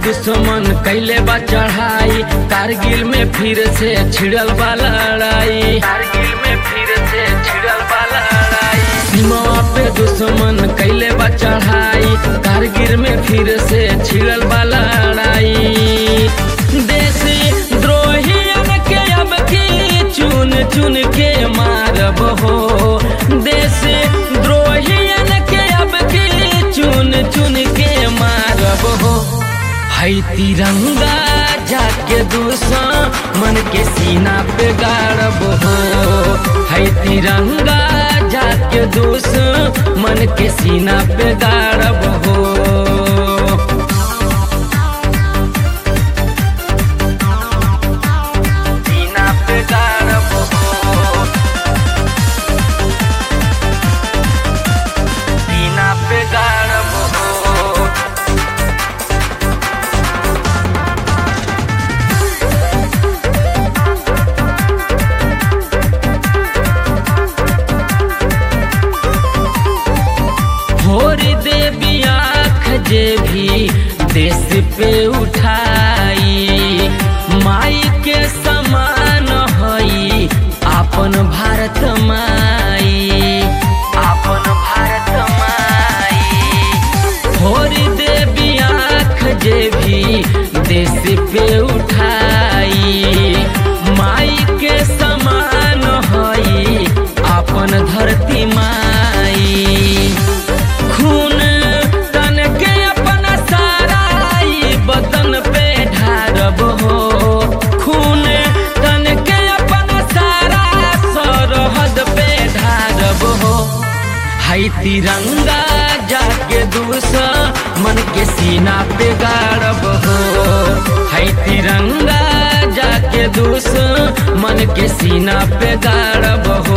दुश्मन कैले बा चढ़ाई, कारगिल में फिर से छिड़ल बा लड़ाई, कारगिल में फिर से छिड़ल बा लड़ाई। सीमा पे दुश्मन कैले बा चढ़ाई, कारगिल में फिर से छिड़ल बा लड़ाई। देशी द्रोहियन के अब की चुन चुन के मारब हो, देशी द्रोहियन के अब की चुन चुन के मारब हो। है तिरंगा जाके दुश्मन के सीना पे गाड़ब हो, है तिरंगा जाके दुश्मन के सीना पे गाड़ब हो। सीना पे गाड़ब हो, सीना पे गाड़ब हो। भोरी देवी आँख जे भी देश पे उठाई, माई के समान हई आपन भारत माई, आपन भारत माई। भोरी देवी आँख जे भी देश पे उठाई, माई के समान हई आपन धरती माई। खून तन के अपना साराई बदन पे ढारब हो, खून तन के अपना सारा सरहद पे ढारब हो। है तिरंगा जाके दुश्मन के सीना पे गाड़ब हो, है तिरंगा जाके दुश्मन के सीना पे गाड़ब हो।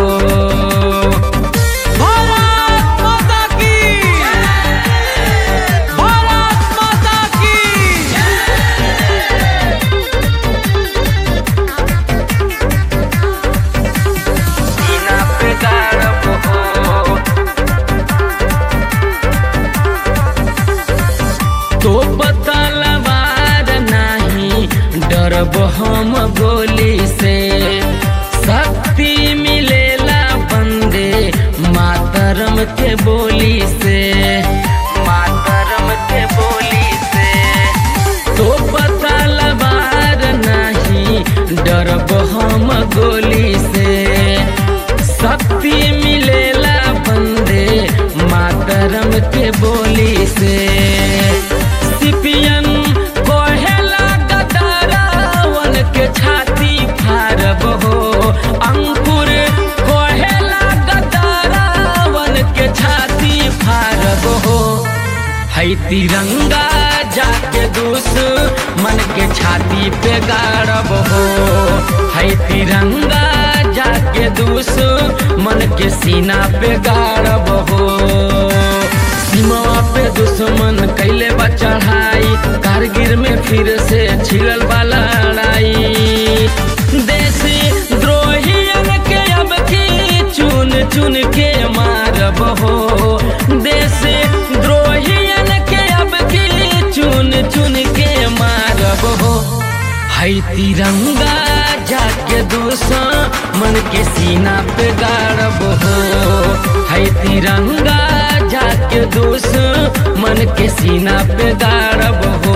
तो बतलवार नहीं डरब हम गोली से, शक्ति मिलेला बंदे मातरम के बोली से, मातरम के बोली से। तो बतलवार नहीं डरब हम गोली से, शक्ति मिलेला बंदे मातरम के बोली से। सिपियन कोहेला गदरावन के छाती फाड़ब हो, अंकुर कोहेला गदरावन के छाती फाड़ब हो। है तिरंगा जाके दुश्मन के छाती पे गाड़ब हो, है तिरंगा जाके दुश्मन के सीना पे गाड़ब हो। सीमा पे दुश्मन कैले बा चढ़ाई, कारगिल में फिर से छिड़ल बा लड़ाई। देशी द्रोहियन के अब की चुन चुन के मारब हो, देशी द्रोहियन के अब की चुन चुन के मारब हो। है तिरंगा जाके दुश्मन के सीना पे गाड़ब हो, है तिरंगा जाके दुश्मन के सीना पे गाड़ब हो।